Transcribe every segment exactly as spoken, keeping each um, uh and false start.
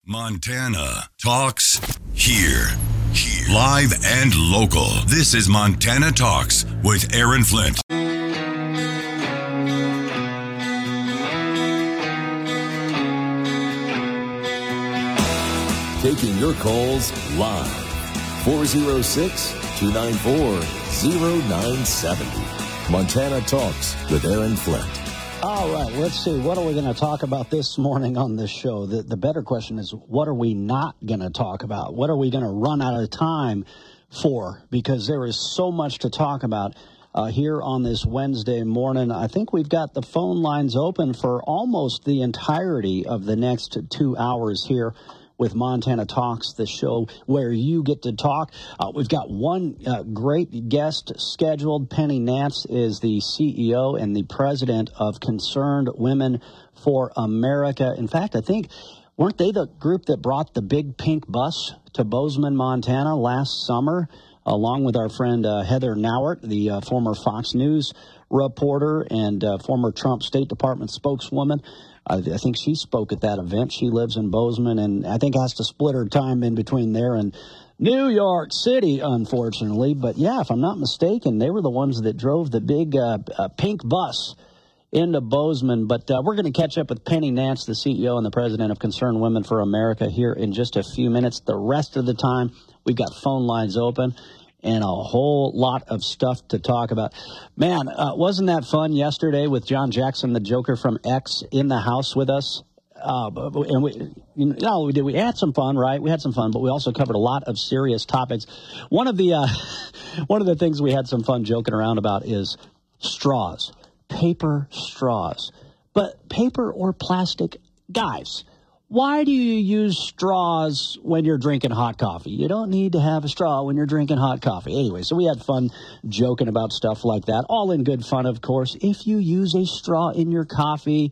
Montana Talks here. Here. Live and local. This is Montana Talks with Aaron Flint. Taking your calls live. four oh six, two nine four, oh nine seven oh. Montana Talks with Aaron Flint. All right, let's see. What are we going to talk about this morning on this show? The, the better question is, what are we not going to talk about? What are we going to run out of time for? Because there is so much to talk about uh, here on this Wednesday morning. I think we've got the phone lines open for almost the entirety of the next two hours here with Montana Talks, the show where you get to talk. Uh, we've got one uh, great guest scheduled. Penny Nance is the C E O and the president of Concerned Women for America. In fact, I think, weren't they the group that brought the big pink bus to Bozeman, Montana last summer, along with our friend uh, Heather Nauert, the uh, former Fox News reporter and uh, former Trump State Department spokeswoman? I think she spoke at that event. She lives in Bozeman and I think has to split her time in between there and New York City, unfortunately. But, yeah, if I'm not mistaken, they were the ones that drove the big uh, uh, pink bus into Bozeman. But uh, we're going to catch up with Penny Nance, the C E O and the president of Concerned Women for America, here in just a few minutes. The rest of the time, we've got phone lines open and a whole lot of stuff to talk about. Man, uh, wasn't that fun yesterday with John Jackson, the Joker from X, in the house with us? Uh, and we, you know, we did. We had some fun, right? We had some fun, but we also covered a lot of serious topics. One of the uh, one of the things we had some fun joking around about is straws, paper straws, but paper or plastic, guys. Why do you use straws when you're drinking hot coffee? You don't need to have a straw when you're drinking hot coffee. Anyway, so we had fun joking about stuff like that. All in good fun, of course. If you use a straw in your coffee,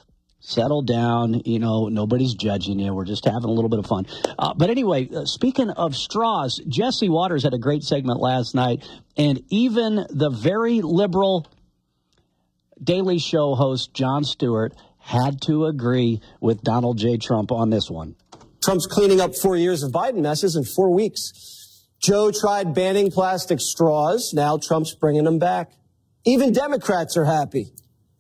settle down. You know, nobody's judging you. We're just having a little bit of fun. Uh, but anyway, uh, speaking of straws, Jesse Waters had a great segment last night. And even the very liberal Daily Show host, Jon Stewart, had to agree with Donald J. Trump on this one. Trump's cleaning up four years of Biden messes in four weeks. Joe tried banning plastic straws. Now Trump's bringing them back. Even Democrats are happy.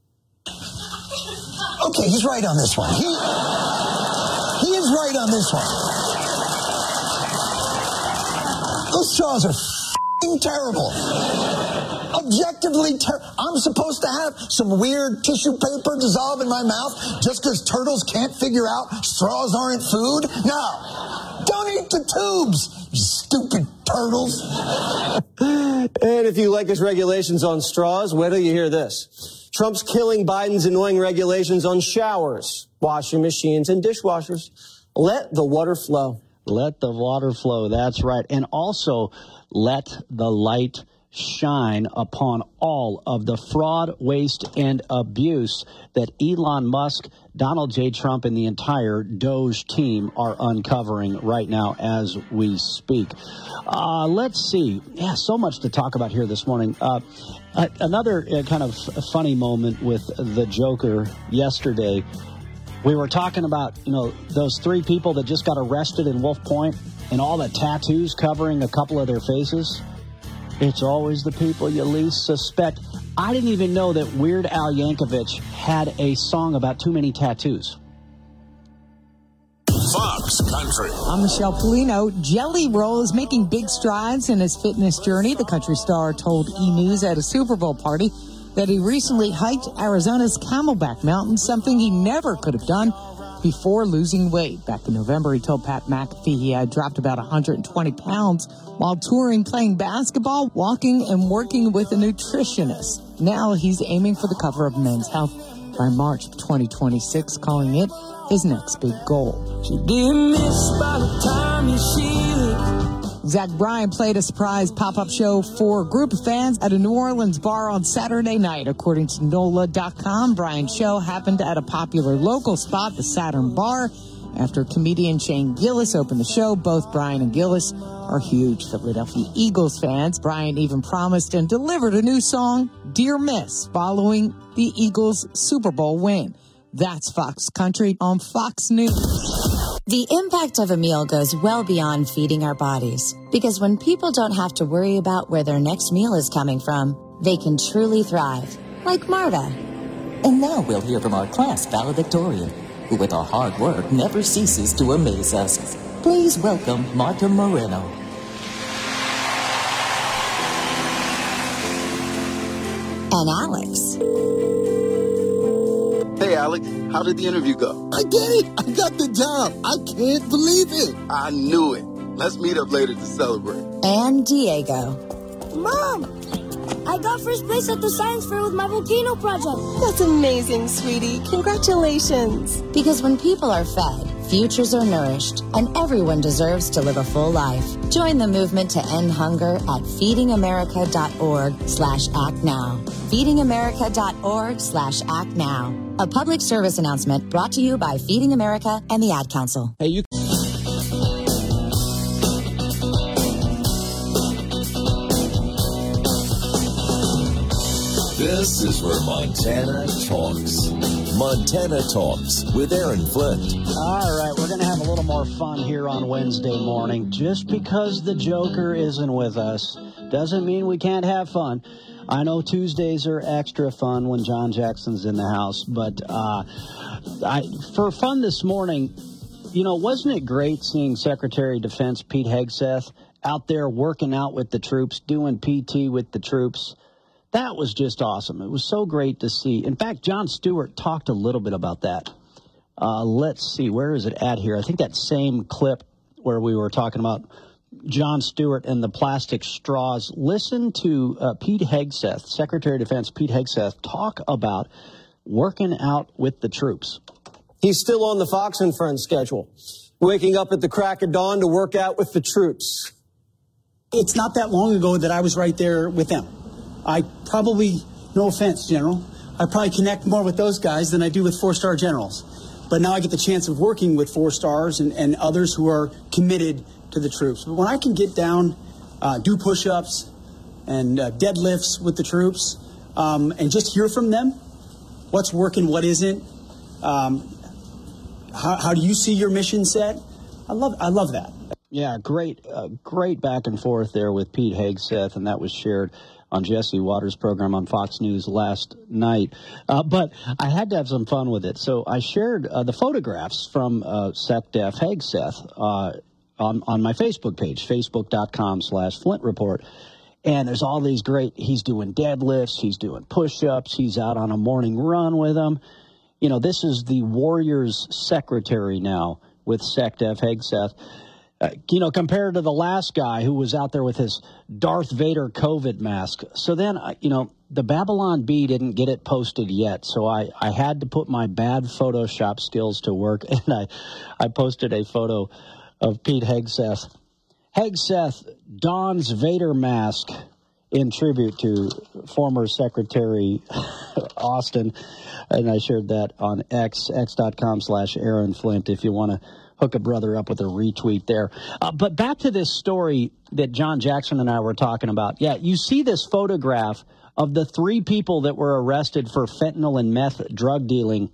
Okay, he's right on this one. He, he is right on this one. Those straws are f***ing terrible. Objectively terrible. I'm supposed to have some weird tissue paper dissolve in my mouth just because turtles can't figure out straws aren't food? No. Don't eat the tubes, you stupid turtles. And if you like his regulations on straws, wait till you hear this. Trump's killing Biden's annoying regulations on showers, washing machines, and dishwashers. Let the water flow. Let the water flow. That's right. And also, let the light shine upon all of the fraud, waste, and abuse that Elon Musk, Donald J. Trump, and the entire Doge team are uncovering right now as we speak. Uh, let's see. Yeah, so much to talk about here this morning. Uh, another uh, kind of funny moment with the Joker yesterday. We were talking about, you know, those three people that just got arrested in Wolf Point and all the tattoos covering a couple of their faces. It's always the people you least suspect. I didn't even know that Weird Al Yankovic had a song about too many tattoos. Fox Country. I'm Michelle Polino. Jelly Roll is making big strides in his fitness journey. The country star told E! News at a Super Bowl party that he recently hiked Arizona's Camelback Mountain, something he never could have done before losing weight. Back in November, he told Pat McAfee he had dropped about one hundred twenty pounds while touring, playing basketball, walking, and working with a nutritionist. Now he's aiming for the cover of Men's Health by March of twenty twenty-six, calling it his next big goal. She didn't miss by the time you see it. Zach Bryan played a surprise pop-up show for a group of fans at a New Orleans bar on Saturday night. According to N O L A dot com, Bryan's show happened at a popular local spot, the Saturn Bar. After comedian Shane Gillis opened the show, both Bryan and Gillis are huge Philadelphia Eagles fans. Bryan even promised and delivered a new song, Dear Miss, following the Eagles' Super Bowl win. That's Fox Country on Fox News. The impact of a meal goes well beyond feeding our bodies, because when people don't have to worry about where their next meal is coming from, they can truly thrive, like Marta. And now we'll hear from our class valedictorian, who with her hard work never ceases to amaze us. Please welcome Marta Moreno. And Alex. Hey, Alex, how did the interview go? I did it! I got the job! I can't believe it! I knew it. Let's meet up later to celebrate. And Diego. Mom! I got first place at the science fair with my volcano project. That's amazing, sweetie. Congratulations. Because when people are fed, futures are nourished, and everyone deserves to live a full life. Join the movement to end hunger at feedingamerica.org slash act now. feedingamerica.org slash act now. A public service announcement brought to you by Feeding America and the Ad Council. Hey, you. This is where Montana talks. Montana Talks with Aaron Flint. All right, we're going to have a little more fun here on Wednesday morning. Just because the Joker isn't with us doesn't mean we can't have fun. I know Tuesdays are extra fun when John Jackson's in the house, but uh, I, for fun this morning, you know, wasn't it great seeing Secretary of Defense Pete Hegseth out there working out with the troops, doing P T with the troops? That was just awesome. It was so great to see. In fact, Jon Stewart talked a little bit about that. Uh, let's see, where is it at here? I think that same clip where we were talking about Jon Stewart and the plastic straws. Listen to uh, Pete Hegseth, Secretary of Defense Pete Hegseth, talk about working out with the troops. He's still on the Fox and Friends schedule, waking up at the crack of dawn to work out with the troops. It's not that long ago that I was right there with them. I probably, no offense, General, I probably connect more with those guys than I do with four-star generals. But now I get the chance of working with four stars and, and others who are committed to the troops. But when I can get down, uh, do push-ups and uh, deadlifts with the troops, um, and just hear from them, what's working, what isn't, um, how, how do you see your mission set? I love, I love that. Yeah, great, uh, great back and forth there with Pete Hegseth, and that was shared on Jesse Waters' program on Fox News last night. Uh, but I had to have some fun with it. So I shared uh, the photographs from uh, SecDef Hegseth uh, on, on my Facebook page, facebook.com slash Flint Report. And there's all these great, he's doing deadlifts, he's doing push-ups, he's out on a morning run with them. You know, this is the Warriors secretary now with SecDef Hegseth. Uh, you know, compared to the last guy who was out there with his Darth Vader COVID mask. So then, uh, you know, the Babylon Bee didn't get it posted yet. So I, I had to put my bad Photoshop skills to work. And I, I posted a photo of Pete Hegseth. Hegseth dons Vader mask in tribute to former Secretary Austin. And I shared that on X, x.com slash Aaron Flint if you want to hook a brother up with a retweet there. Uh, but back to this story that John Jackson and I were talking about. Yeah, you see this photograph of the three people that were arrested for fentanyl and meth drug dealing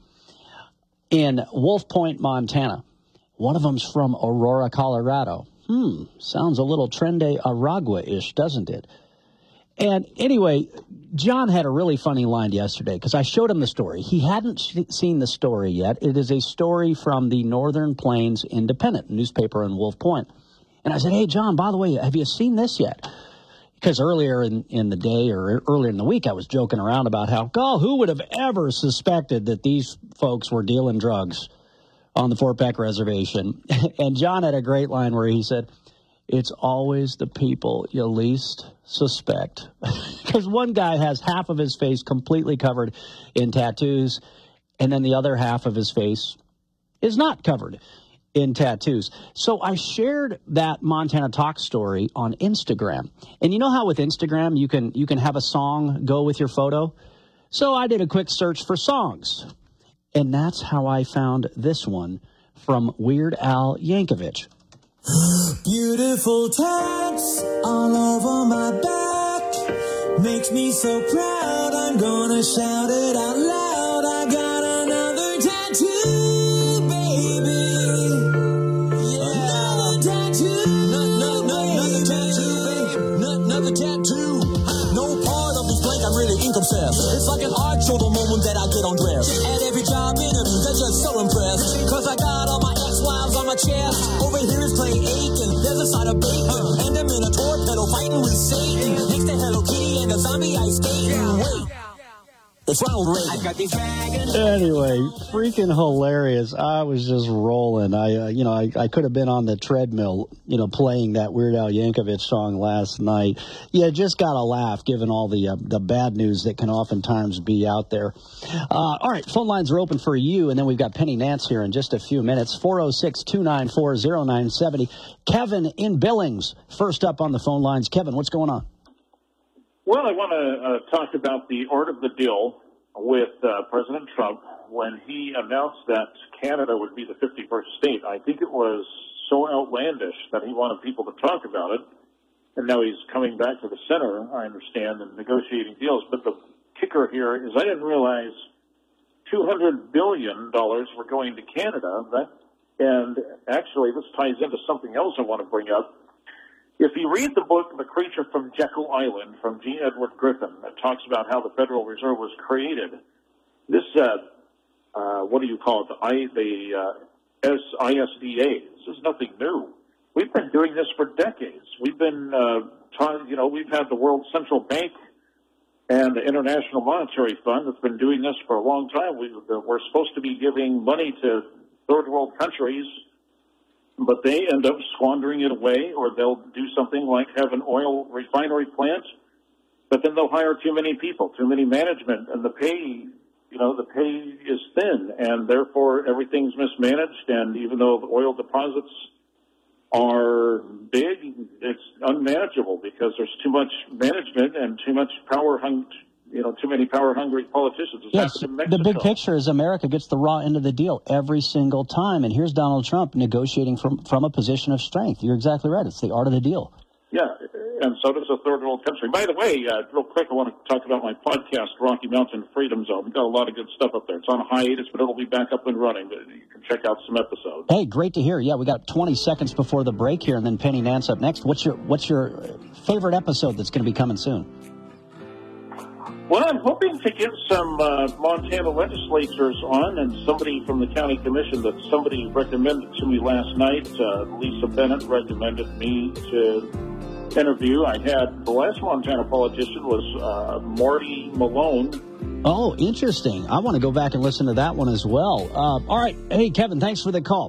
in Wolf Point, Montana. One of them's from Aurora, Colorado. Hmm, sounds a little Trende Aragua-ish, doesn't it? And anyway, John had a really funny line yesterday because I showed him the story. He hadn't sh- seen the story yet. It is a story from the Northern Plains Independent newspaper in Wolf Point. And I said, hey, John, by the way, have you seen this yet? Because earlier in, in the day or earlier in the week, I was joking around about how, oh, who would have ever suspected that these folks were dealing drugs on the Fort Peck Reservation? And John had a great line where he said, it's always the people you least suspect. Because one guy has half of his face completely covered in tattoos, and then the other half of his face is not covered in tattoos. So I shared that Montana Talk story on Instagram. And you know how with Instagram you can you can have a song go with your photo? So I did a quick search for songs. And that's how I found this one from Weird Al Yankovic. Beautiful tats all over my back makes me so proud. I'm gonna shout it out loud. I got another tattoo, baby. my chest. Over here is Clay Aiken. There's a side of bacon. And I'm in a torpedo fighting with Satan. Next to Hello Kitty and a zombie ice skating. Wait. It's Ronald Reagan. Anyway, freaking hilarious. I was just rolling. I, uh, you know, I, I could have been on the treadmill, you know, playing that Weird Al Yankovic song last night. Yeah, just got to laugh given all the uh, the bad news that can oftentimes be out there. Uh, all right, phone lines are open for you, and then we've got Penny Nance here in just a few minutes. four oh six, two nine four, oh nine seven oh. Kevin in Billings, first up on the phone lines. Kevin, what's going on? Well, I want to uh, talk about the art of the deal with uh, President Trump when he announced that Canada would be the fifty-first state. I think it was so outlandish that he wanted people to talk about it, and now he's coming back to the center, I understand, and negotiating deals. But the kicker here is I didn't realize two hundred billion dollars were going to Canada. That, and actually, this ties into something else I want to bring up. If you read the book, The Creature from Jekyll Island, from G. Edward Griffin, that talks about how the Federal Reserve was created, this, uh, uh, what do you call it, the, I, the uh, I S D A, this is nothing new. We've been doing this for decades. We've been, uh, trying, you know, we've had the World Central Bank and the International Monetary Fund that's been doing this for a long time. We, we're supposed to be giving money to third world countries, but they end up squandering it away, or they'll do something like have an oil refinery plant, but then they'll hire too many people, too many management, and the pay, you know, the pay is thin, and therefore everything's mismanaged, and even though the oil deposits are big, it's unmanageable because there's too much management and too much power hung, you know, too many power-hungry politicians. It's yes, the big picture is America gets the raw end of the deal every single time, and here's Donald Trump negotiating from, from a position of strength. You're exactly right. It's the art of the deal. Yeah, and so does a third world country. By the way, uh, real quick, I want to talk about my podcast, Rocky Mountain Freedom Zone. We've got a lot of good stuff up there. It's on a hiatus, but it'll be back up and running. You can check out some episodes. Hey, great to hear. Yeah, we got twenty seconds before the break here, and then Penny Nance up next. What's your What's your favorite episode that's going to be coming soon? Well, I'm hoping to get some uh, Montana legislators on, and somebody from the county commission that somebody recommended to me last night. Uh, Lisa Bennett recommended me to interview. I had the last Montana politician was uh, Marty Malone. Oh, interesting. I want to go back and listen to that one as well. Uh, all right. Hey, Kevin, thanks for the call.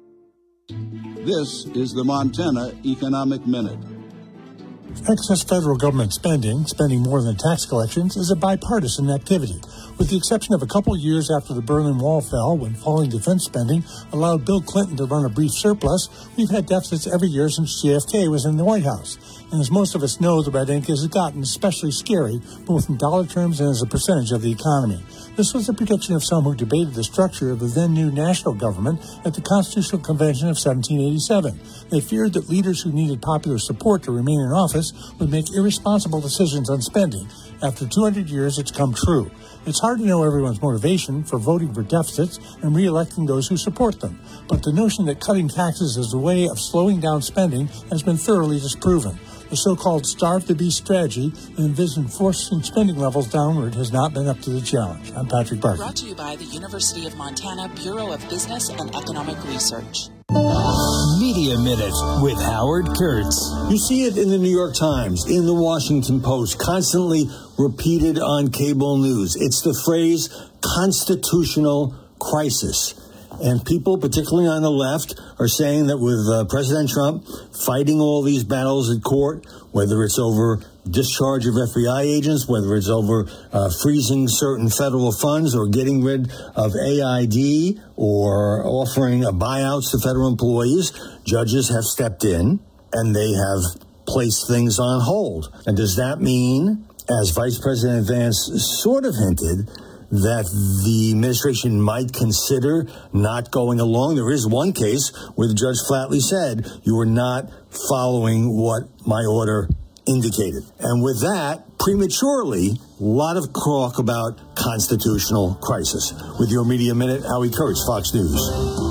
This is the Montana Economic Minute. Excess federal government spending, spending more than tax collections, is a bipartisan activity. With the exception of a couple years after the Berlin Wall fell, when falling defense spending allowed Bill Clinton to run a brief surplus, we've had deficits every year since J F K was in the White House. And as most of us know, the red ink has gotten especially scary, both in dollar terms and as a percentage of the economy. This was the prediction of some who debated the structure of the then-new national government at the Constitutional Convention of seventeen eighty-seven. They feared that leaders who needed popular support to remain in office would make irresponsible decisions on spending. After two hundred years, it's come true. It's hard to know everyone's motivation for voting for deficits and re-electing those who support them. But the notion that cutting taxes is a way of slowing down spending has been thoroughly disproven. The so-called starve-the-beast strategy that envisioned forcing spending levels downward has not been up to the challenge. I'm Patrick Barker. Brought to you by the University of Montana Bureau of Business and Economic Research. Media Minute with Howard Kurtz. You see it in the New York Times, in the Washington Post, constantly repeated on cable news. It's the phrase constitutional crisis. And people, particularly on the left, are saying that with uh, President Trump fighting all these battles in court, whether it's over discharge of F B I agents, whether it's over uh, freezing certain federal funds or getting rid of A I D or offering uh, buyouts to federal employees, judges have stepped in and they have placed things on hold. And does that mean, as Vice President Vance sort of hinted, that the administration might consider not going along? There is one case where the judge flatly said, you are not following what my order indicated. And with that, prematurely, a lot of talk about constitutional crisis. With your Media Minute, Howie Kurtz, Fox News.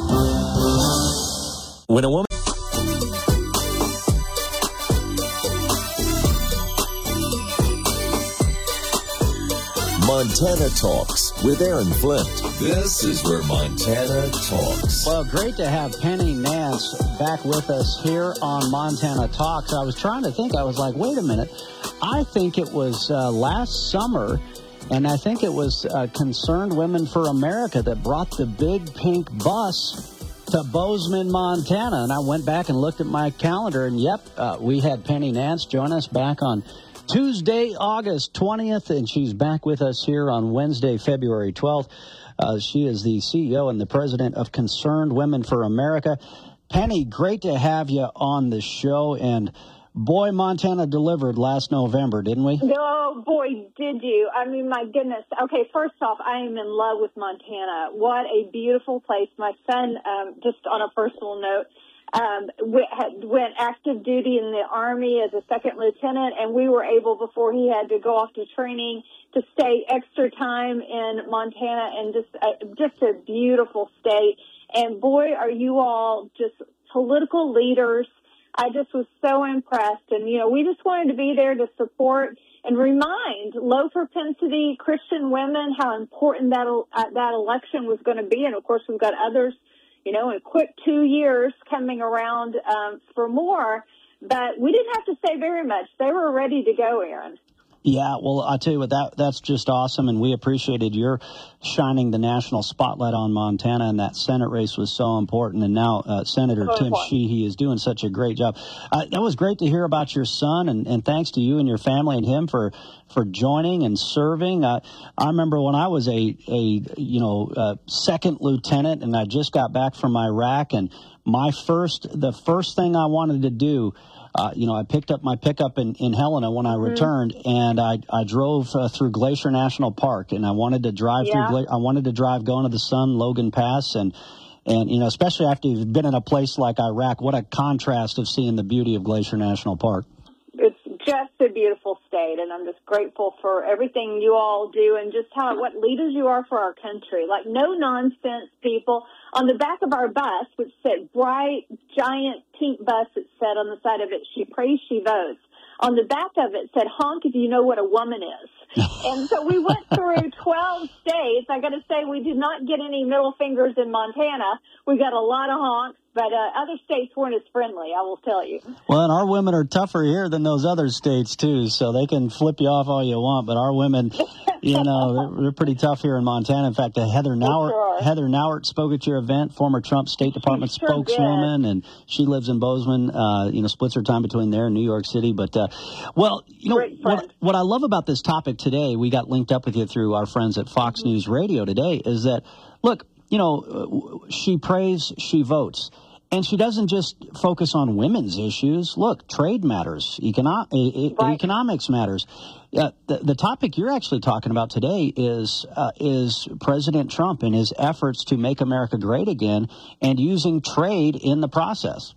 When a woman Montana Talks with Aaron Flint. This is where Montana talks. Well, great to have Penny Nance back with us here on Montana Talks. I was trying to think. I was like, wait a minute. I think it was uh, last summer, and I think it was uh, Concerned Women for America that brought the big pink bus to Bozeman, Montana. And I went back and looked at my calendar, and yep, uh, we had Penny Nance join us back on Tuesday, August twentieth, and she's back with us here on Wednesday, February twelfth. Uh, she is the C E O and the president of Concerned Women for America. Penny, great to have you on the show, and boy, Montana delivered last November, didn't we? Oh, boy, did you. I mean, my goodness. Okay, first off, I am in love with Montana. What a beautiful place. My son, um, just on a personal note, um, went, had, went active duty in the Army as a second lieutenant, and we were able, before he had to go off to training, to stay extra time in Montana, and just, uh, just a beautiful state. And boy, are you all just political leaders. I just was so impressed. And, you know, we just wanted to be there to support and remind low propensity Christian women how important that, uh, that election was going to be. And, of course, we've got others, you know, in a quick two years coming around um, for more. But we didn't have to say very much. They were ready to go, Aaron. Yeah, well, I'll tell you what, that that's just awesome, and we appreciated your shining the national spotlight on Montana, and that Senate race was so important, and now uh, Senator so Tim important. Sheehy is doing such a great job. Uh, that was great to hear about your son, and, and thanks to you and your family and him for, for joining and serving. Uh, I remember when I was a, a you know, uh, second lieutenant, and I just got back from Iraq, and my first, the first thing I wanted to do, Uh, you know, I picked up my pickup in, in Helena when I mm-hmm. returned, and I I drove uh, through Glacier National Park, and I wanted to drive yeah. through. Gla- I wanted to drive going to the Sun, Logan Pass, and and you know, especially after you've been in a place like Iraq, what a contrast of seeing the beauty of Glacier National Park. It's just a beautiful state, and I'm just grateful for everything you all do and just how what leaders you are for our country. Like no nonsense people. On the back of our bus, which said bright, giant pink bus, it said on the side of it, "She prays, she votes." On the back of it said, "Honk if you know what a woman is." And so we went through twelve states. I got to say, we did not get any middle fingers in Montana. We got a lot of honks, but uh, other states weren't as friendly, I will tell you. Well, and our women are tougher here than those other states, too, so they can flip you off all you want, but our women, you know, they're, they're pretty tough here in Montana. In fact, uh, Heather Nauert, sure. Heather Nauert spoke at your event, former Trump State Department sure spokeswoman, did. and she lives in Bozeman, uh, you know, splits her time between there and New York City. But, uh, well, you know, what, what I love about this topic today, we got linked up with you through our friends at Fox mm-hmm. News Radio today, is that, look, you know, she prays, she votes. And she doesn't just focus on women's issues. Look, trade matters. Econo- right. Economics matters. Uh, the, the topic you're actually talking about today is uh, is President Trump and his efforts to make America great again and using trade in the process.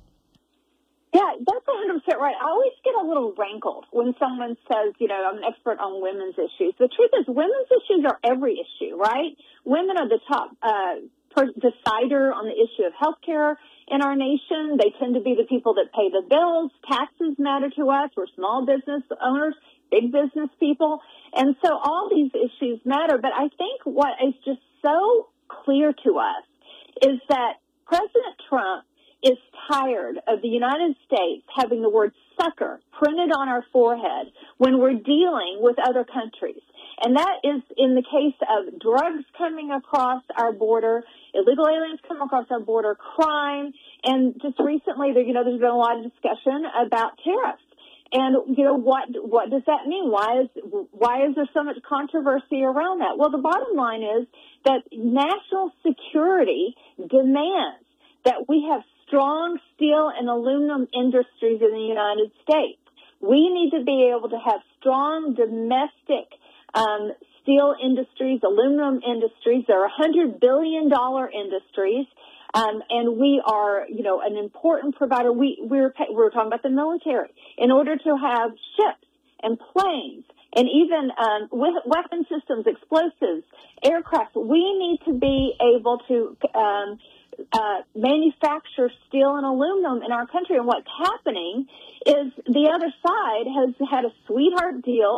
Yeah, that's one hundred percent right. I always get a little rankled when someone says, you know, I'm an expert on women's issues. The truth is women's issues are every issue, right? Women are the top uh, per- decider on the issue of health care in our nation. They tend to be the people that pay the bills. Taxes matter to us. We're small business owners, big business people. And so all these issues matter. But I think what is just so clear to us is that President Trump is tired of the United States having the word sucker printed on our forehead when we're dealing with other countries. And that is in the case of drugs coming across our border, illegal aliens coming across our border, crime, and just recently, there, you know, there's been a lot of discussion about tariffs. And, you know, what what does that mean? Why is why is there so much controversy around that? Well, the bottom line is that national security demands that we have strong steel and aluminum industries in the United States. We need to be able to have strong domestic um, steel industries, aluminum industries. They're one hundred billion dollars industries, um, and we are, you know, an important provider. We we're we're talking about the military. In order to have ships and planes and even um, weapon systems, explosives, aircraft, we need to be able to um, Uh, manufacture steel and aluminum in our country. And what's happening is the other side has had a sweetheart deal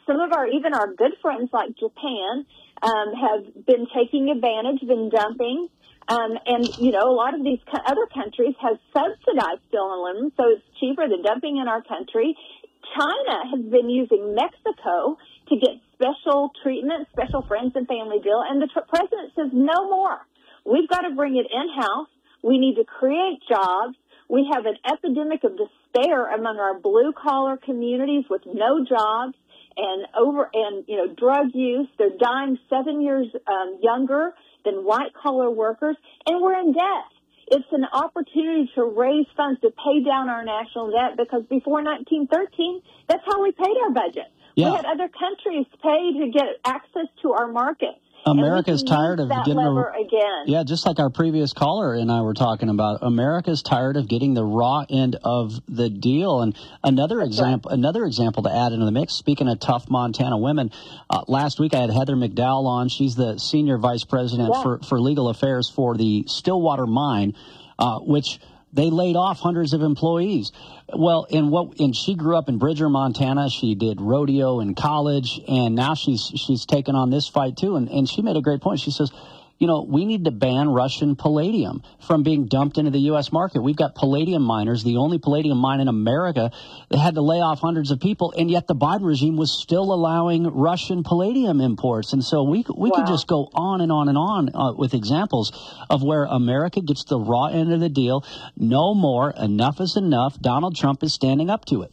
some of our, even our good friends like Japan, um, have been taking advantage, been dumping. Um, and, you know, a lot of these co- other countries have subsidized steel and aluminum, so it's cheaper than dumping in our country. China has been using Mexico to get special treatment, special friends and family deal, and the tr- president says no more. We've got to bring it in-house. We need to create jobs. We have an epidemic of despair among our blue-collar communities with no jobs and over and, you know, drug use. They're dying seven years um, younger than white-collar workers, and we're in debt. It's an opportunity to raise funds to pay down our national debt because before nineteen thirteen, that's how we paid our budget. Yeah. We had other countries pay to get access to our markets. America's tired of that getting lever the again. Yeah, just like our previous caller and I were talking about. America's tired of getting the raw end of the deal. And another That's example, right. another example to add into the mix. Speaking of tough Montana women, uh, last week I had Heather McDowell on. She's the senior vice president yeah. for for legal affairs for the Stillwater mine, uh, which they laid off hundreds of employees. Well, in what, and she grew up in Bridger, Montana. She did rodeo in college, and now she's she's taken on this fight too. And, and she made a great point. She says, you know, we need to ban Russian palladium from being dumped into the U S market. We've got palladium miners, the only palladium mine in America that had to lay off hundreds of people, and yet the Biden regime was still allowing Russian palladium imports. And so we we wow. could just go on and on and on uh, with examples of where America gets the raw end of the deal. No more. Enough is enough. Donald Trump is standing up to it.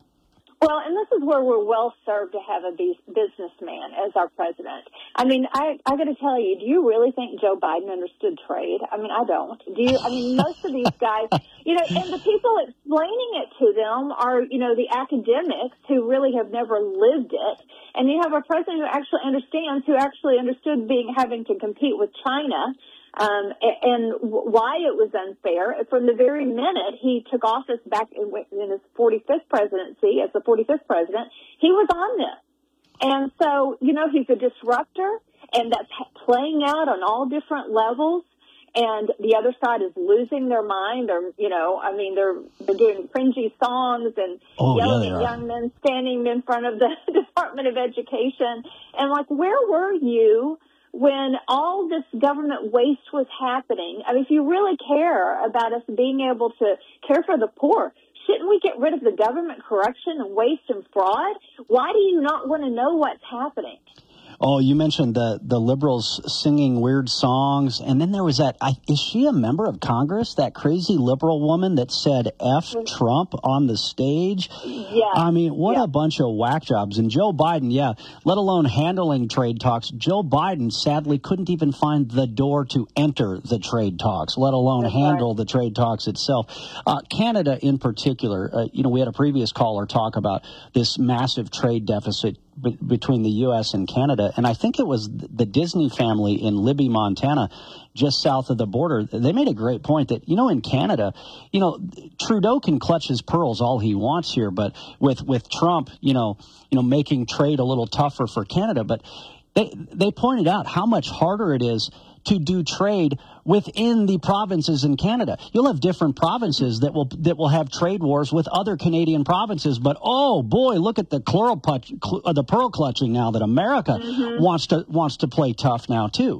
Well, and this is where we're well served to have a businessman as our president. I mean, I I got to tell you, do you really think Joe Biden understood trade? I mean, I don't. Do you? I mean, most of these guys, you know, and the people explaining it to them are, you know, the academics who really have never lived it. And you have a president who actually understands, who actually understood being having to compete with China. Um, and why it was unfair. From the very minute he took office back in, in his forty-fifth presidency, as the forty-fifth president, he was on this. And so, you know, he's a disruptor, and that's playing out on all different levels. And the other side is losing their mind. They're, you know, I mean, they're they're doing cringy songs and oh, yelling yeah, at young men standing in front of the Department of Education. And like, where were you when all this government waste was happening? I mean, if you really care about us being able to care for the poor, shouldn't we get rid of the government corruption and waste and fraud? Why do you not want to know what's happening? Oh, you mentioned the the liberals singing weird songs, and then there was that. I, is she a member of Congress? That crazy liberal woman that said "F Trump" on the stage. Yeah. I mean, what yeah. a bunch of whack jobs. And Joe Biden, yeah, let alone handling trade talks. Joe Biden sadly couldn't even find the door to enter the trade talks, let alone That's handle right. the trade talks itself. Uh, Canada, in particular, uh, you know, we had a previous caller talk about this massive trade deficit b- between the U S and Canada. And I think it was the Disney family in Libby, Montana, just south of the border. They made a great point that, you know, in Canada, you know, Trudeau can clutch his pearls all he wants here, but with, with Trump, you know, you know, making trade a little tougher for Canada. But they they pointed out how much harder it is to do trade within the provinces in Canada. You'll have different provinces that will that will have trade wars with other Canadian provinces, but oh boy, look at the pearl clutch, uh, the pearl clutching now that America mm-hmm. wants to wants to play tough now too.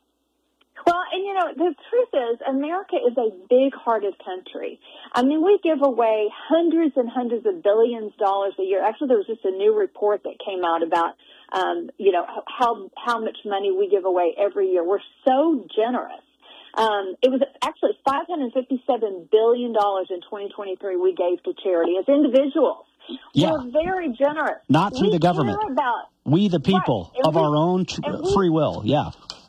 Well, and you know, the truth is, America is a big-hearted country. I mean, we give away hundreds and hundreds of billions of dollars a year. Actually, there was just a new report that came out about, um, you know, how how much money we give away every year. We're so generous. Um, it was actually five hundred fifty-seven billion dollars in twenty twenty-three we gave to charity as individuals. Yeah. We're very generous. Not through we the government. Care about, we, the people, right. of we, our own tr- we, free will. Yeah.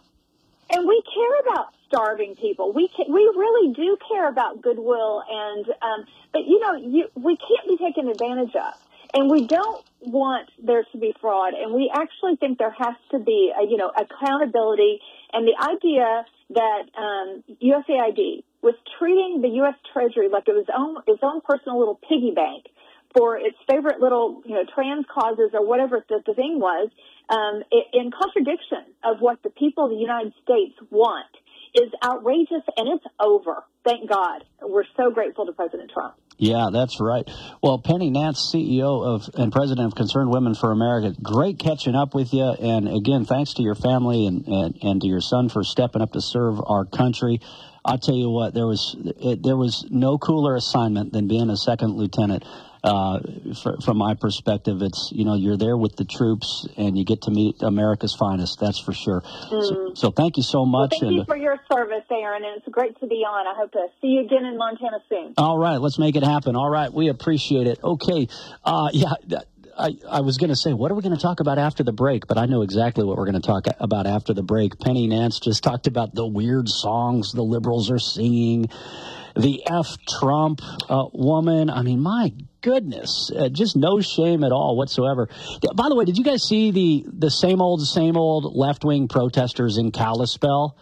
And we care about starving people. We ca- we really do care about goodwill, and um, but you know, you, we can't be taken advantage of, and we don't want there to be fraud. And we actually think there has to be, a, you know, accountability. And the idea that um, U S A I D was treating the U S Treasury like it was own its own personal little piggy bank for its favorite little, you know, trans causes or whatever the, the thing was, um, in contradiction of what the people of the United States want. is outrageous, and it's over. Thank God. We're so grateful to President Trump. Yeah, that's right. Well, Penny Nance, C E O of and president of Concerned Women for America, great catching up with you. And again, thanks to your family and, and, and to your son for stepping up to serve our country. I'll tell you what, there was it, there was no cooler assignment than being a second lieutenant. Uh, for, from my perspective, it's, you know, you're there with the troops and you get to meet America's finest. That's for sure. Mm. So, so thank you so much. Well, thank and, you for your service, Aaron, and it's great to be on. I hope to see you again in Montana soon. All right, let's make it happen. All right, we appreciate it. Okay, uh, yeah, I, I was going to say, what are we going to talk about after the break? But I know exactly what we're going to talk about after the break. Penny Nance just talked about the weird songs the liberals are singing. The F Trump uh, woman. I mean, my goodness, uh, just no shame at all whatsoever. By the way, did you guys see the, the same old, same old left-wing protesters in Kalispell?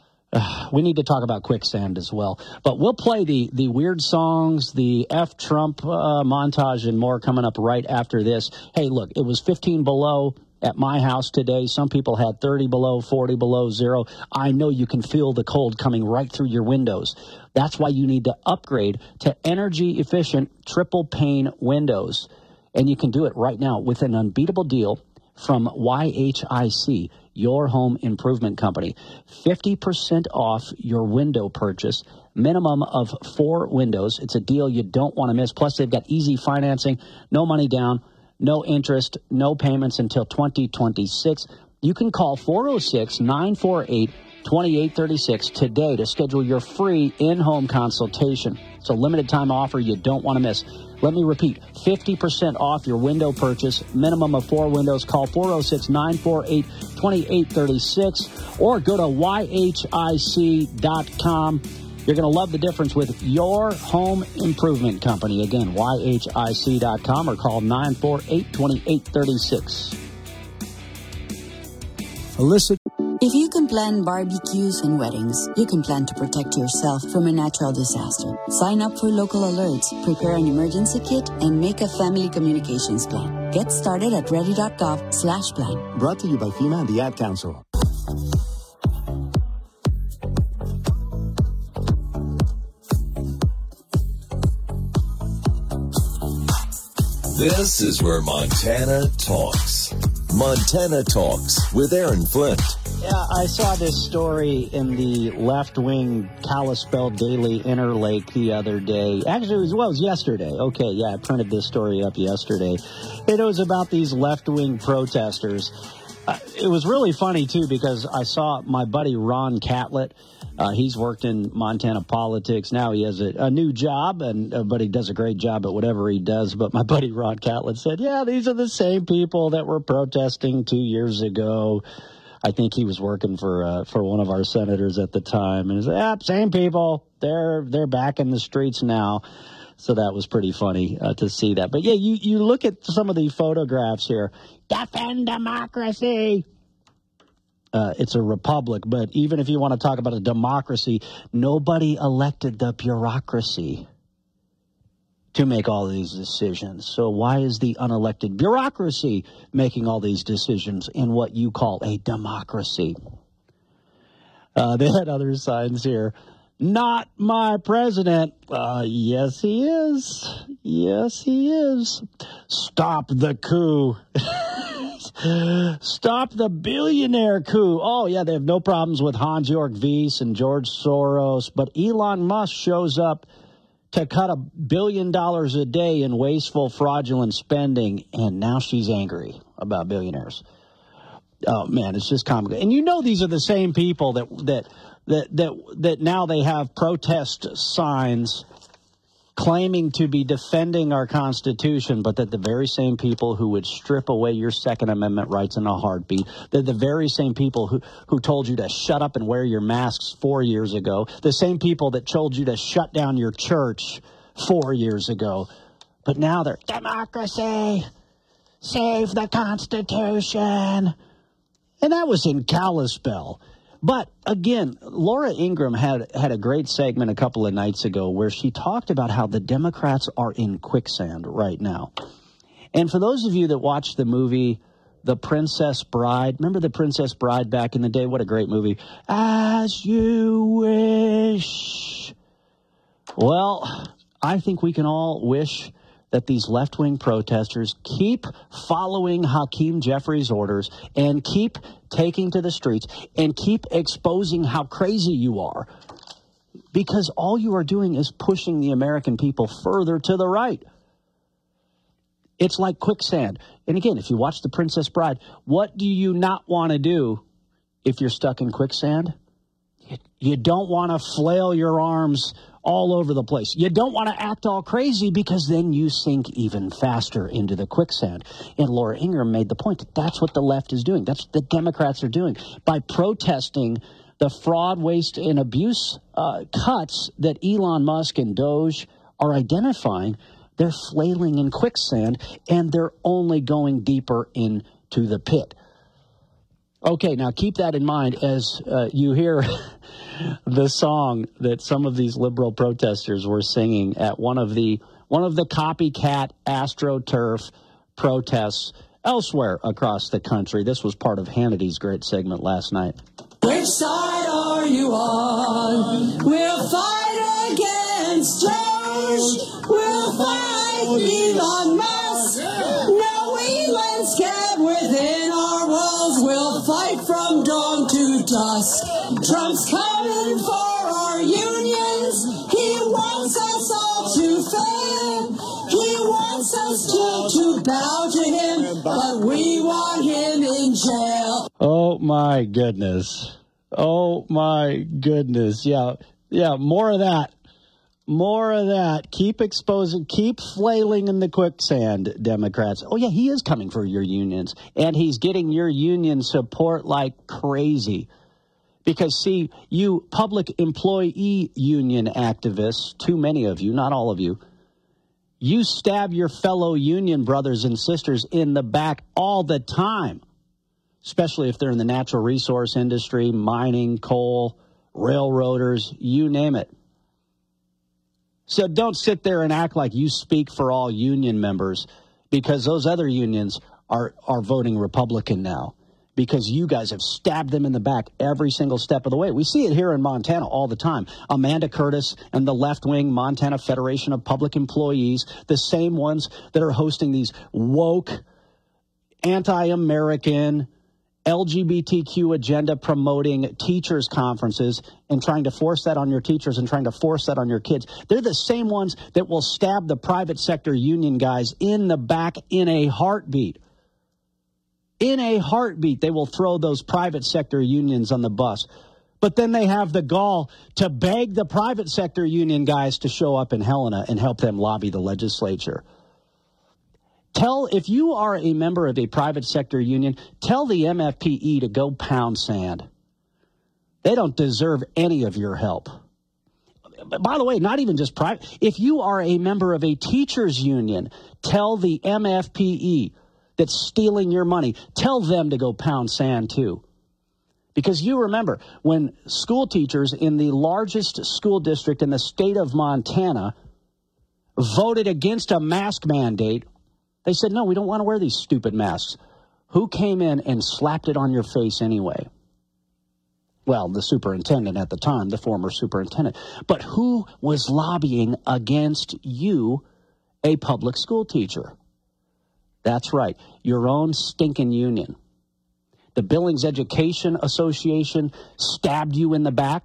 Uh, we need to talk about quicksand as well. But we'll play the, the weird songs, the F Trump uh, montage, and more coming up right after this. Hey, look, it was fifteen below at my house today. Some people had thirty below, forty below, zero. I know you can feel the cold coming right through your windows. That's why you need to upgrade to energy-efficient triple-pane windows. And you can do it right now with an unbeatable deal from Y H I C, your home improvement company. fifty percent off your window purchase, minimum of four windows. It's a deal you don't want to miss. Plus, they've got easy financing, no money down, no interest, no payments until twenty twenty-six. You can call four oh six, nine four eight, two eight three six today to schedule your free in-home consultation. It's a limited time offer you don't want to miss. Let me repeat, fifty percent off your window purchase, minimum of four windows. Call four oh six, nine four eight, two eight three six or go to Y H I C dot com. You're going to love the difference with your home improvement company. Again, Y H I C dot com or call nine four eight, two eight three six. Alyssa. If you can plan barbecues and weddings, you can plan to protect yourself from a natural disaster. Sign up for local alerts, prepare an emergency kit, and make a family communications plan. Get started at ready.gov slash plan. Brought to you by FEMA and the Ad Council. This is where Montana talks. Montana Talks with Aaron Flint. Yeah, I saw this story in the left-wing Kalispell Daily Interlake the other day. Actually, it was, well, it was yesterday. Okay, yeah, I printed this story up yesterday. It was about these left-wing protesters. Uh, it was really funny, too, because I saw my buddy Ron Catlett. Uh, he's worked in Montana politics. Now he has a, a new job, and uh, but he does a great job at whatever he does. But my buddy Ron Catlett said, yeah, these are the same people that were protesting two years ago. I think he was working for uh, for one of our senators at the time. And he said, yeah, same people. They're, they're back in the streets now. So that was pretty funny uh, to see that. But, yeah, you, you look at some of the photographs here. Defend democracy. Uh, it's a republic, but even if you want to talk about a democracy, nobody elected the bureaucracy to make all these decisions. So why is the unelected bureaucracy making all these decisions in what you call a democracy? Uh, they had other signs here. Not my president. Uh, yes, he is. Yes, he is. Stop the coup. Stop the billionaire coup. Oh, yeah, they have no problems with Hans-Jörg Wyss and George Soros, but Elon Musk shows up to cut a billion dollars a day in wasteful, fraudulent spending, and now she's angry about billionaires. Oh, man, it's just comical. And you know these are the same people that that that that, that now they have protest signs claiming to be defending our Constitution, but that the very same people who would strip away your Second Amendment rights in a heartbeat, they're the very same people who, who told you to shut up and wear your masks four years ago, the same people that told you to shut down your church four years ago. But now they're, democracy, save the Constitution. And that was in Kalispell. But, again, Laura Ingraham had, had a great segment a couple of nights ago where she talked about how the Democrats are in quicksand right now. And for those of you that watched the movie The Princess Bride. Remember The Princess Bride back in the day? What a great movie. As you wish. Well, I think we can all wish that these left-wing protesters keep following Hakeem Jeffries' orders and keep taking to the streets and keep exposing how crazy you are. Because all you are doing is pushing the American people further to the right. It's like quicksand. And again, if you watch The Princess Bride, what do you not want to do if you're stuck in quicksand? You don't want to flail your arms all over the place. You don't want to act all crazy because then you sink even faster into the quicksand. And Laura Ingraham made the point that that's what the left is doing. That's what the Democrats are doing. By protesting the fraud, waste, and abuse uh, cuts that Elon Musk and Doge are identifying, they're flailing in quicksand, and they're only going deeper into the pit. Okay, now keep that in mind as uh, you hear the song that some of these liberal protesters were singing at one of the one of the copycat AstroTurf protests elsewhere across the country. This was part of Hannity's great segment last night. Which side are you on? We'll fight against Doge. We'll fight Elon Musk. No Elon's kept within our walls. We'll fight from dawn to dusk. Trump's coming for our unions. He wants us all to fail. He wants us to, to bow to him, but we want him in jail. Oh, my goodness. Oh, my goodness. Yeah, yeah, more of that. More of that. Keep exposing, keep flailing in the quicksand, Democrats. Oh, yeah, he is coming for your unions, and he's getting your union support like crazy. Because, see, you public employee union activists, too many of you, not all of you, you stab your fellow union brothers and sisters in the back all the time, especially if they're in the natural resource industry, mining, coal, railroaders, you name it. So don't sit there and act like you speak for all union members, because those other unions are, are voting Republican now, because you guys have stabbed them in the back every single step of the way. We see it here in Montana all the time. Amanda Curtis and the left-wing Montana Federation of Public Employees, the same ones that are hosting these woke, anti-American, L G B T Q agenda promoting teachers conferences and trying to force that on your teachers and trying to force that on your kids. They're the same ones that will stab the private sector union guys in the back in a heartbeat. In a heartbeat, they will throw those private sector unions on the bus. But then they have the gall to beg the private sector union guys to show up in Helena and help them lobby the legislature. Tell, if you are a member of a private sector union, tell the M F P E to go pound sand. They don't deserve any of your help. By the way, not even just private. If you are a member of a teachers union, tell the M F P E that's stealing your money, tell them to go pound sand too. Because you remember, when school teachers in the largest school district in the state of Montana voted against a mask mandate, they said, no, we don't want to wear these stupid masks. Who came in and slapped it on your face anyway? Well, the superintendent at the time, the former superintendent. But who was lobbying against you, a public school teacher? That's right, your own stinking union. The Billings Education Association stabbed you in the back.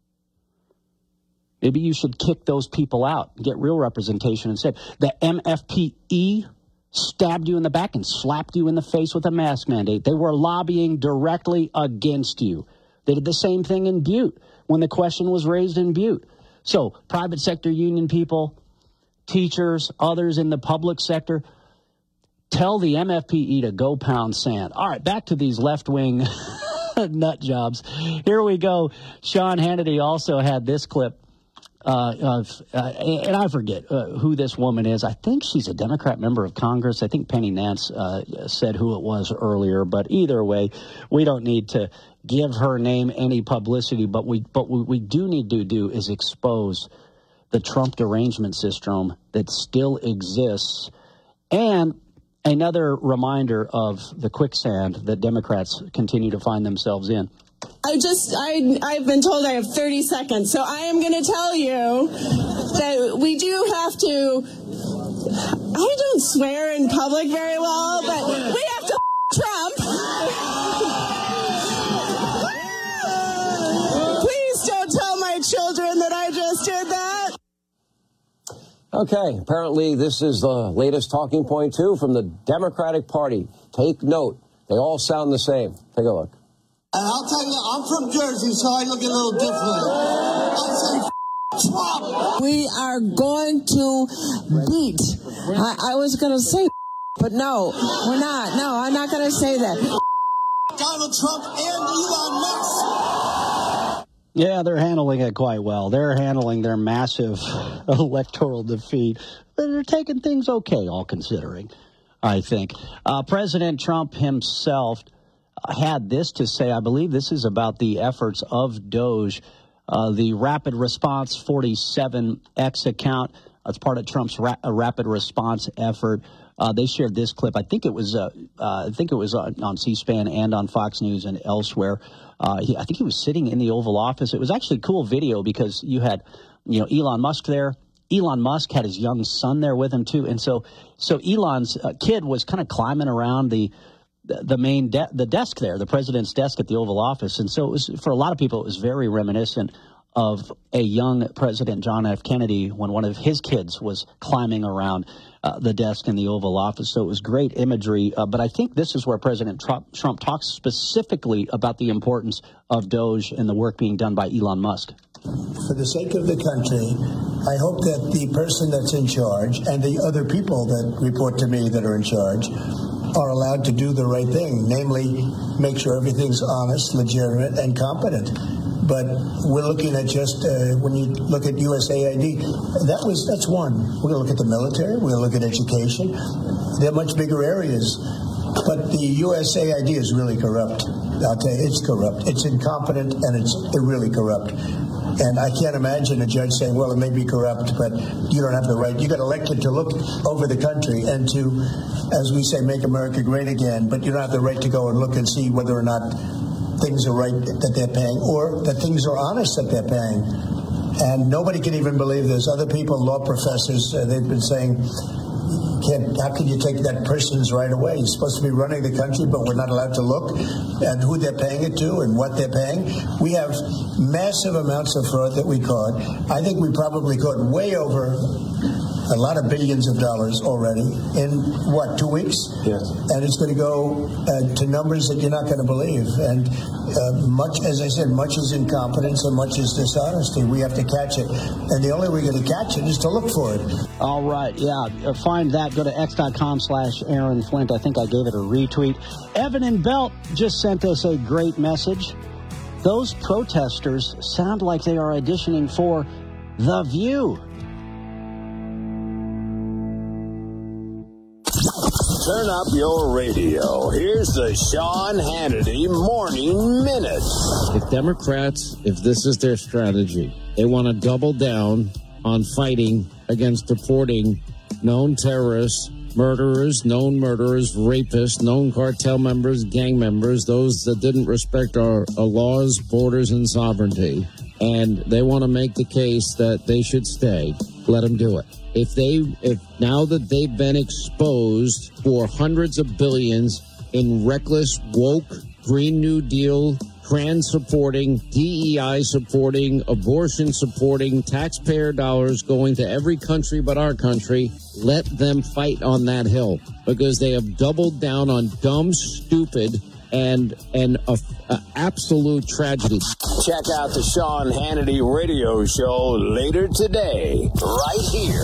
Maybe you should kick those people out and get real representation instead. The M F P E stabbed you in the back and slapped you in the face with a mask mandate. They were lobbying directly against you. They did the same thing in Butte when the question was raised in Butte. So private sector union people, teachers, others in the public sector, tell the M F P E to go pound sand. All right, back to these left-wing nut jobs. Here we go. Sean Hannity also had this clip. Uh, of, uh, and I forget uh, who this woman is. I think she's a Democrat member of Congress. I think Penny Nance uh, said who it was earlier. But either way, we don't need to give her name any publicity. But we, but what we do need to do is expose the Trump derangement syndrome that still exists. And Another reminder of the quicksand that Democrats continue to find themselves in. I just, I, I've been told I have thirty seconds, so I am going to tell you that we do have to, I don't swear in public very well, but we have to Trump. Please don't tell my children that I just did that. Okay, apparently this is the latest talking point, too, from the Democratic Party. Take note. They all sound the same. Take a look. And I'll tell you, I'm from Jersey, so I look a little different. I say, f- Trump. We are going to beat. I, I was going to say, but no, we're not. No, I'm not going to say that. Donald Trump and Elon Musk. Yeah, they're handling it quite well. They're handling their massive electoral defeat. They're taking things okay, all considering, I think. Uh, President Trump himself had this to say. I believe this is about the efforts of Doge, uh, the Rapid Response forty-seven X account. That's part of Trump's ra- rapid response effort. Uh, they shared this clip. I think it was uh, uh, I think it was on, on C-SPAN and on Fox News and elsewhere. Uh, he, I think he was sitting in the Oval Office. It was actually a cool video because you had, you know, Elon Musk there. Elon Musk had his young son there with him too, and so so Elon's uh, kid was kind of climbing around the the main de- the desk there, the president's desk at the Oval Office, and so it was, for a lot of people, it was very reminiscent of a young President John F. Kennedy when one of his kids was climbing around uh, the desk in the Oval Office. So it was great imagery. Uh, but I think this is where President Trump, Trump talks specifically about the importance of Doge and the work being done by Elon Musk. For the sake of the country, I hope that the person that's in charge and the other people that report to me that are in charge are allowed to do the right thing, namely make sure everything's honest, legitimate, and competent. But we're looking at just, uh, when you look at U S A I D, that was that's one. We're going to look at the military. We're going to look at education. They're much bigger areas. But the U S A I D is really corrupt. I'll tell you, it's corrupt. It's incompetent, and it's really corrupt. And I can't imagine a judge saying, well, it may be corrupt, but you don't have the right. You got elected to look over the country and to, as we say, make America great again, but you don't have the right to go and look and see whether or not things are right that they're paying or that things are honest that they're paying. And nobody can even believe this. Other people, law professors, uh, they've been saying, Can't, how can you take that person's right away? You're supposed to be running the country, but we're not allowed to look at who they're paying it to and what they're paying. We have massive amounts of fraud that we caught. I think we probably caught way over a lot of billions of dollars already in, what, two weeks? Yes. And it's going to go uh, to numbers that you're not going to believe. And uh, much, as I said, much is incompetence and much is dishonesty. We have to catch it. And the only way we're going to catch it is to look for it. All right, yeah. Uh, find that. Go to x.com slash Aaron Flint. I think I gave it a retweet. Evan in Belt just sent us a great message. Those protesters sound like they are auditioning for The View. Turn up your radio. Here's the Sean Hannity Morning Minute. If Democrats, if this is their strategy, they want to double down on fighting against deporting known terrorists, murderers, known murderers, rapists, known cartel members, gang members, those that didn't respect our, our laws, borders, and sovereignty, and they want to make the case that they should stay, let them do it. If they, if now that they've been exposed for hundreds of billions in reckless, woke, Green New Deal, trans-supporting, D E I-supporting, abortion-supporting, taxpayer dollars going to every country but our country, let them fight on that hill because they have doubled down on dumb, stupid, and and a, a absolute tragedy. Check out the Sean Hannity radio show later today, right here.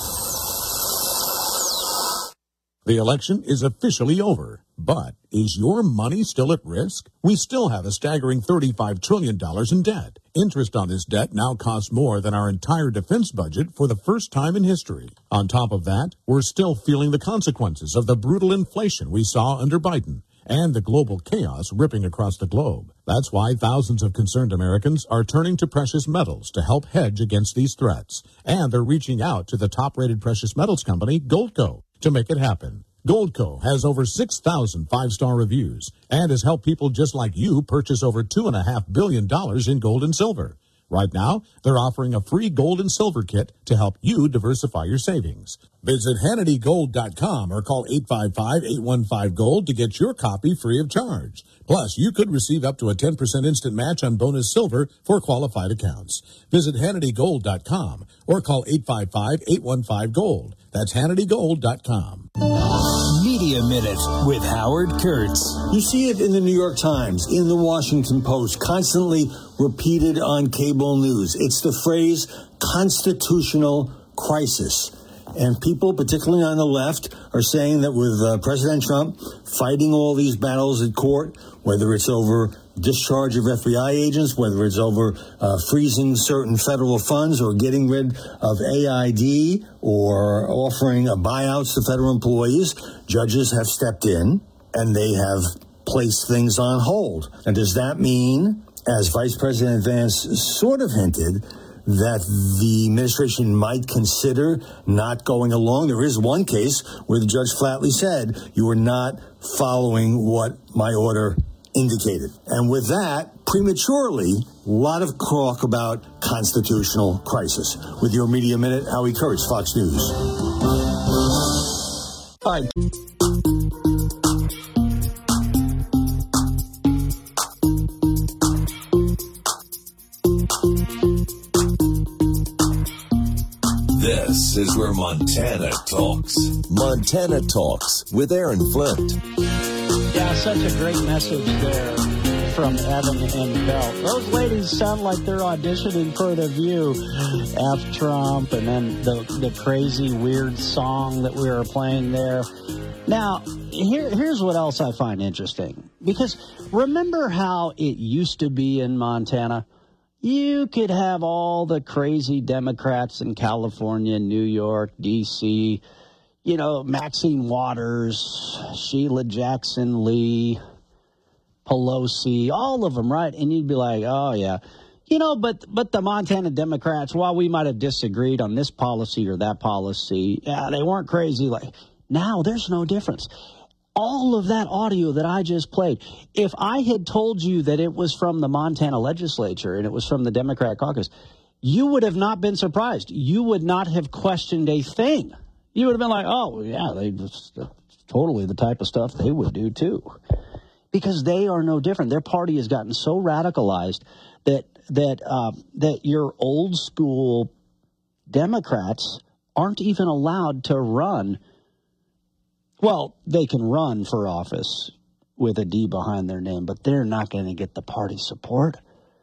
The election is officially over, but is your money still at risk? We still have a staggering thirty-five trillion dollars in debt. Interest on this debt now costs more than our entire defense budget for the first time in history. On top of that, we're still feeling the consequences of the brutal inflation we saw under Biden and the global chaos ripping across the globe. That's why thousands of concerned Americans are turning to precious metals to help hedge against these threats. And they're reaching out to the top-rated precious metals company, Goldco, to make it happen. Goldco has over six thousand five-star reviews and has helped people just like you purchase over two point five billion dollars in gold and silver. Right now, they're offering a free gold and silver kit to help you diversify your savings. Visit Hannity Gold dot com or call eight five five, eight one five, GOLD to get your copy free of charge. Plus, you could receive up to a ten percent instant match on bonus silver for qualified accounts. Visit Hannity Gold dot com or call eight five five, eight one five, GOLD. That's Hannity Gold dot com. Media Minute with Howard Kurtz. You see it in the New York Times, in the Washington Post, constantly repeated on cable news. It's the phrase constitutional crisis. And people, particularly on the left, are saying that with uh, President Trump fighting all these battles at court, whether it's over discharge of F B I agents, whether it's over uh, freezing certain federal funds or getting rid of A I D or offering uh, buyouts to federal employees, judges have stepped in and they have placed things on hold. And does that mean, as Vice President Vance sort of hinted, that the administration might consider not going along? There is one case where the judge flatly said, you are not following what my order indicated. And with that, prematurely, a lot of talk about constitutional crisis. With your Media Minute, Howie Kurtz, Fox News. All right. This is where Montana talks. Montana Talks with Aaron Flint. Yeah, such a great message there from Evan and Bell. Those ladies sound like they're auditioning for The View. F Trump, and then the the crazy, weird song that we were playing there. Now, here, here's what else I find interesting. Because remember how it used to be in Montana? You could have all the crazy Democrats in California, New York, D C, you know, Maxine Waters, Sheila Jackson Lee, Pelosi, all of them, right? And you'd be like, oh, yeah. You know, but but the Montana Democrats, while we might have disagreed on this policy or that policy, yeah, they weren't crazy. Like, now there's no difference. All of that audio that I just played, if I had told you that it was from the Montana legislature and it was from the Democrat caucus, you would have not been surprised. You would not have questioned a thing. You would have been like, oh, yeah, they just, totally the type of stuff they would do, too. Because they are no different. Their party has gotten so radicalized that that uh, that your old school Democrats aren't even allowed to run. Well, they can run for office with a D behind their name, but they're not going to get the party support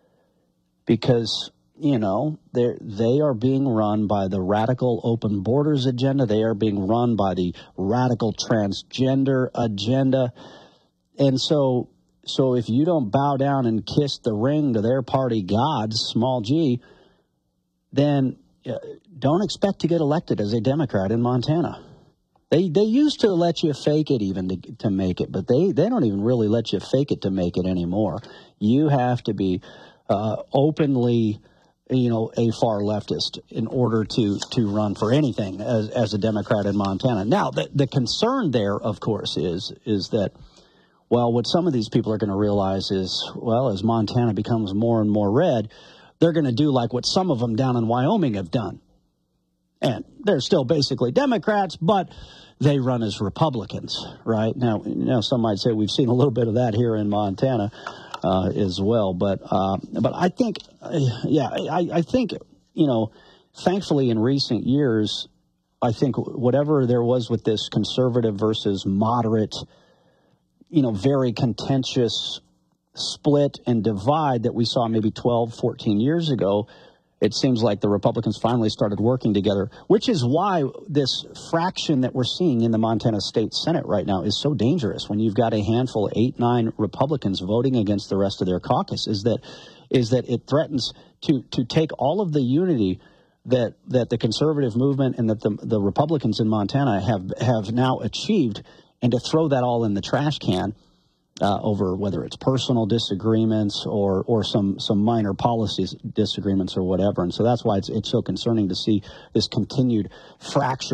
because, you know, they they are being run by the radical open borders agenda. They are being run by the radical transgender agenda. And so, so if you don't bow down and kiss the ring to their party gods, small g, then uh, don't expect to get elected as a Democrat in Montana. They they used to let you fake it even to, to make it, but they, they don't even really let you fake it to make it anymore. You have to be uh, openly, you know, a far leftist in order to, to run for anything as, as a Democrat in Montana. Now, the, the concern there, of course, is is that, well, what some of these people are going to realize is, well, as Montana becomes more and more red, they're going to do like what some of them down in Wyoming have done. And they're still basically Democrats, but they run as Republicans, right? Now, you know, some might say we've seen a little bit of that here in Montana uh, as well. But uh, but I think, uh, yeah, I, I think, you know, thankfully in recent years, I think whatever there was with this conservative versus moderate, you know, very contentious split and divide that we saw maybe twelve, fourteen years ago, it seems like the Republicans finally started working together, which is why this fraction that we're seeing in the Montana State Senate right now is so dangerous. When you've got a handful, eight, nine Republicans voting against the rest of their caucus, is that is that it threatens to to take all of the unity that that the conservative movement and that the the Republicans in Montana have have now achieved, and to throw that all in the trash can. Uh, over whether it's personal disagreements or or some some minor policies disagreements or whatever. And so that's why it's it's so concerning to see this continued fracture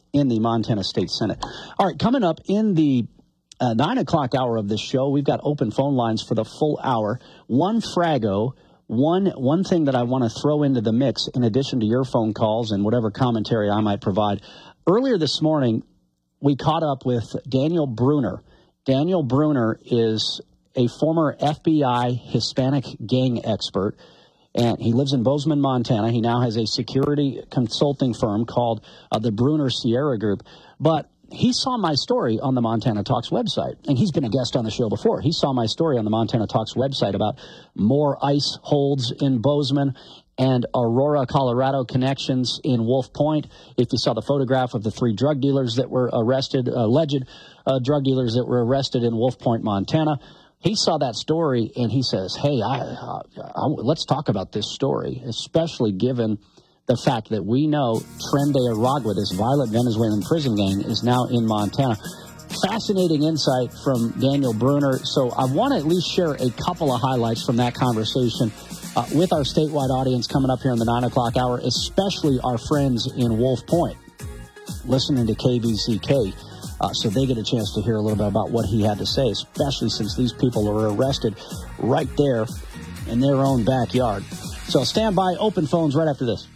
in the Montana State Senate. All right, coming up in the uh, nine o'clock hour of this show, we've got open phone lines for the full hour. One Frago, one one thing that I want to throw into the mix, in addition to your phone calls and whatever commentary I might provide. Earlier this morning, we caught up with Daniel Bruner. Daniel Bruner is a former F B I Hispanic gang expert, and he lives in Bozeman, Montana. He now has a security consulting firm called uh, the Bruner Sierra Group. But he saw my story on the Montana Talks website, and he's been a guest on the show before. He saw my story on the Montana Talks website about more ICE holds in Bozeman and Aurora, Colorado connections in Wolf Point. If you saw the photograph of the three drug dealers that were arrested, alleged uh, drug dealers that were arrested in Wolf Point, Montana, he saw that story and he says, hey, I, I, I, let's talk about this story, especially given the fact that we know Tren de Aragua, this violent Venezuelan prison gang, is now in Montana. Fascinating insight from Daniel Bruner. So I want to at least share a couple of highlights from that conversation uh, with our statewide audience coming up here in the nine o'clock hour, especially our friends in Wolf Point listening to K V Z K. Uh, so they get a chance to hear a little bit about what he had to say, especially since these people were arrested right there in their own backyard. So stand by, open phones right after this.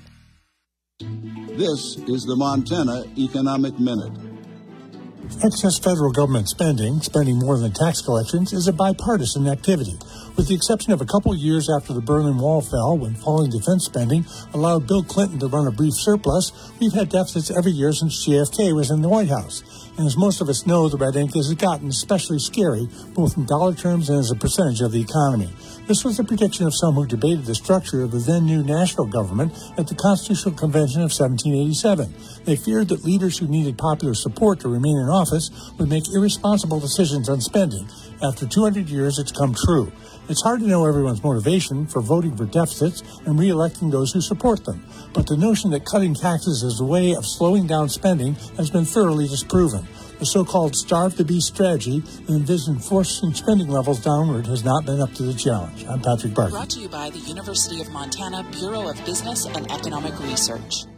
This is the Montana Economic Minute. Excess federal government spending, spending more than tax collections, is a bipartisan activity. With the exception of a couple years after the Berlin Wall fell, when falling defense spending allowed Bill Clinton to run a brief surplus, we've had deficits every year since J F K was in the White House. And as most of us know, the red ink has gotten especially scary, both in dollar terms and as a percentage of the economy. This was the prediction of some who debated the structure of the then-new national government at the Constitutional Convention of seventeen eighty-seven. They feared that leaders who needed popular support to remain in office would make irresponsible decisions on spending. After two hundred years, it's come true. It's hard to know everyone's motivation for voting for deficits and re-electing those who support them. But the notion that cutting taxes is a way of slowing down spending has been thoroughly disproven. The so-called starve the beast strategy that envisioned forcing spending levels downward has not been up to the challenge. I'm Patrick Barker. Brought to you by the University of Montana Bureau of Business and Economic Research.